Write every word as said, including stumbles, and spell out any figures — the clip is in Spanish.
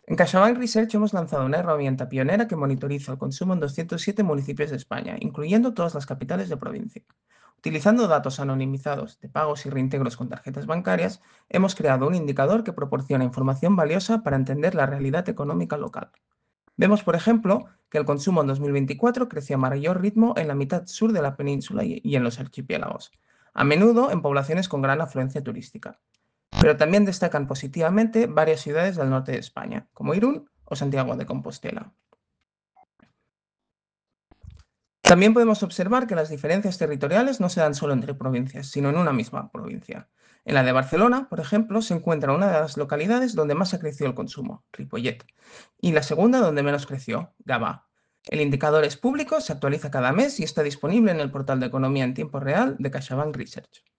En CaixaBank Research hemos lanzado una herramienta pionera que monitoriza el consumo en doscientos siete municipios de España, incluyendo todas las capitales de provincia. Utilizando datos anonimizados de pagos y reintegros con tarjetas bancarias, hemos creado un indicador que proporciona información valiosa para entender la realidad económica local. Vemos, por ejemplo, que el consumo en dos mil veinticuatro creció a mayor ritmo en la mitad sur de la península y y en los archipiélagos, a menudo en poblaciones con gran afluencia turística. Pero también destacan positivamente varias ciudades del norte de España, como Irún o Santiago de Compostela. También podemos observar que las diferencias territoriales no se dan solo entre provincias, sino en una misma provincia. En la de Barcelona, por ejemplo, se encuentra una de las localidades donde más ha crecido el consumo, Ripollet, y la segunda donde menos creció, Gavà. El indicador es público, se actualiza cada mes y está disponible en el portal de economía en tiempo real de CaixaBank Research.